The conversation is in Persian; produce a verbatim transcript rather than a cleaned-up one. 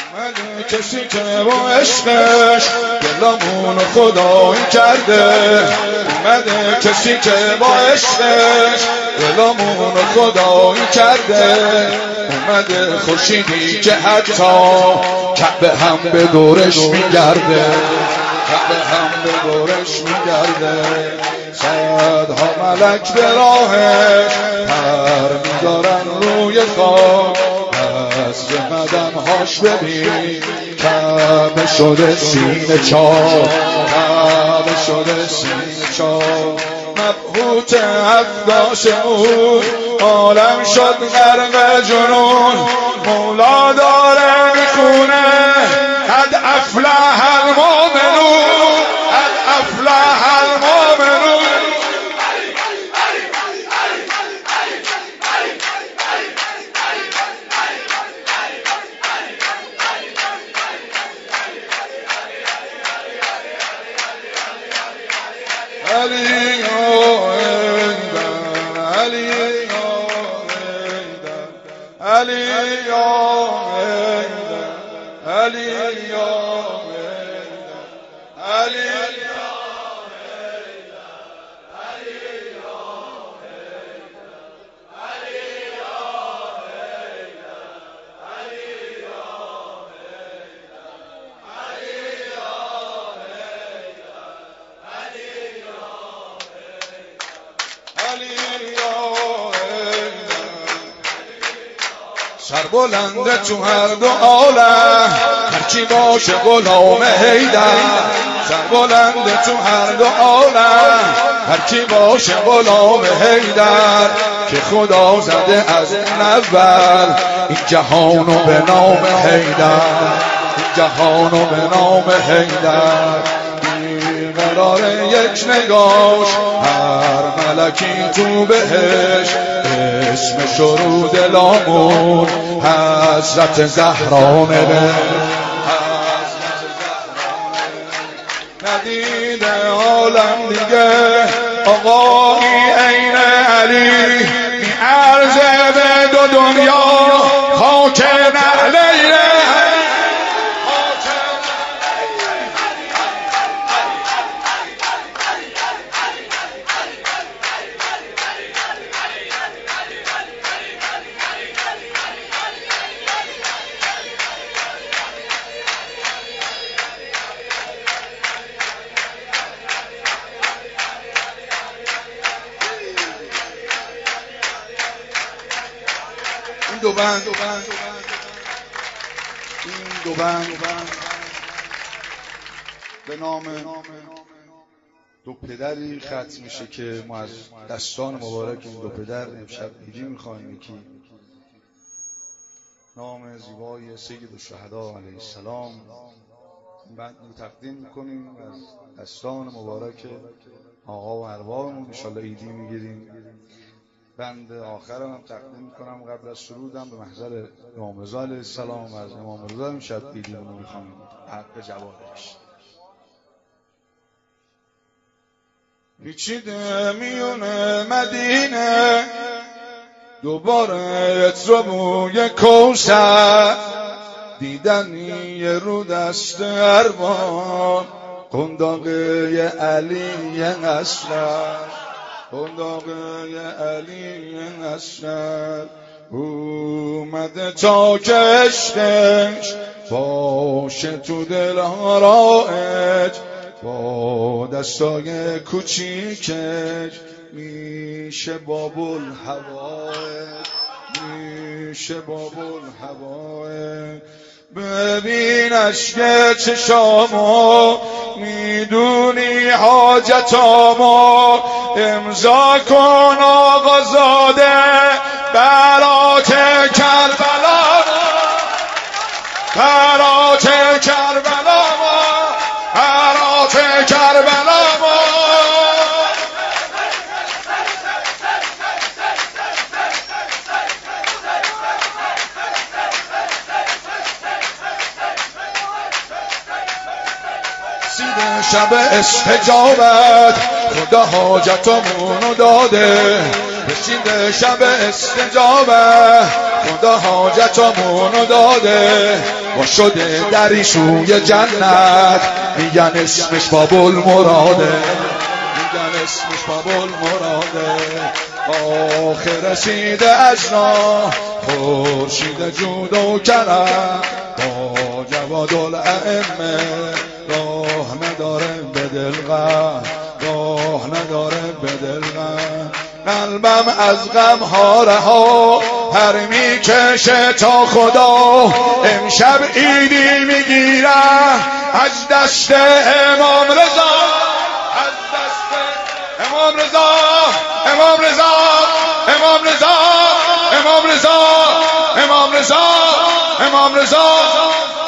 اومده کسی که با عشقش دلمونو خدایی کرده، اومده کسی که با عشقش دلمونو خدایی کرده، اومده خورشیدی که حتی کعبه هم به دورش میگرده، کعبه هم به دورش میگرده. صدها ملک به راهش پر میدارن روی خاک، از قدم‌هاش ببین کعبه شده سینه چاک، کعبه شده سینه چاک. مبهوت افداش او عالم شد غرق جنون، مولا داره میخونه قد افلح المؤمنون، قد افلح المؤمنون. علی علی علی علی سر بلنده تو هر دو عالم هرچی باشه غلام حیدر، سر بلنده تو هر دو عالم هرچی باشه غلام حیدر، که خدا زده از اول این جهانو به نام حیدر، این جهانو به نام حیدر. بیقرار یک نگاش هر ملکی تو بهش اسم شروع دلامون حضرت زهرا نده، ندیده عالم دیگه آقایی عین علی، میارزه به دو دنیا خاک نعلیه. این دو بند این دو بند به نام دو پدری ختم میشه که ما از دستان مبارک این دو پدر امشب عیدی میخوایم. یکی نام زیبای سید الشهدا علیه السلام، بعد تقدیم میکنیم از دستان مبارک آقا و ارواحمون انشالله عیدی میگیریم. بند آخرم هم تقدیم میکنم قبل از سرودم به محضر امام رضا علیه السلام. از امام رضا امشب عیدیمونو میخوام حق جوادش. پیچیده میونه مدینه دوباره اترو بوی کوثر، دیدنی رو دست اربان قنداقه علی اصغر، قنداقه علی اصغر اومده تا که عشقش باشه تو دل آرایش، با دستای کوچیکش میشه بابل هوایش، میشه بابل هوایش. ببینش که چشامو میدونی حاجتامو، امضا کن آقا زاده برات کربلا، برات کربلا، برات کربلا. شب استجابت خدا حاجتمونو داده، رسید شب استجابت خدا حاجتمونو داده، و شده دری سوی جنت، میگن اسمش باب المراده، میگن اسمش باب المراده. آخر رسیده از راه خورشید جود و کرم، با جواد الائمه راه نداره به دل غم، راه نداره به دل غم. قلبم از غم ها رها هر میکشه تا خدا، امشب عیدی میگیرم از دست امام رضا، از دست امام رضا، امام رضا، امام رضا، امام رضا، امام رضا، امام رضا.